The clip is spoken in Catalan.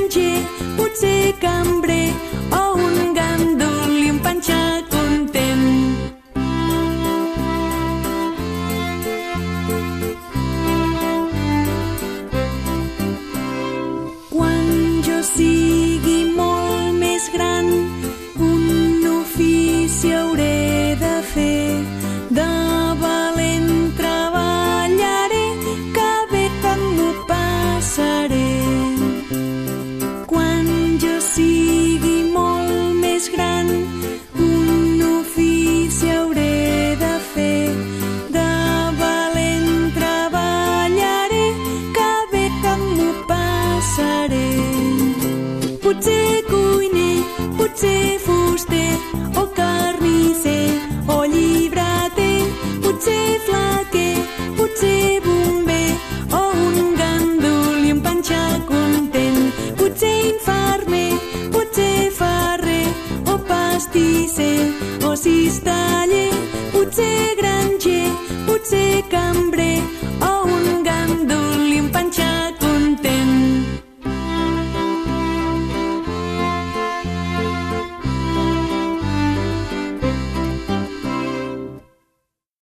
granger, potser cambrer o un gandul i un panxa content. Quan jo sigui molt més gran, un ofici hauré de fer. De valent treballaré, que bé que m'ho passaré. Quan jo sigui molt més gran, un ofici hauré de fer. De valent treballaré, que bé que m'ho passaré. Potser cuiner, potser fuster, o carnisser, o llibreter, potser flaquer, potser bomber, o un gandul i un panxa content. Potser infermer, potser ferrer, o pastisser, o cisteller, potser granger, potser cambrer,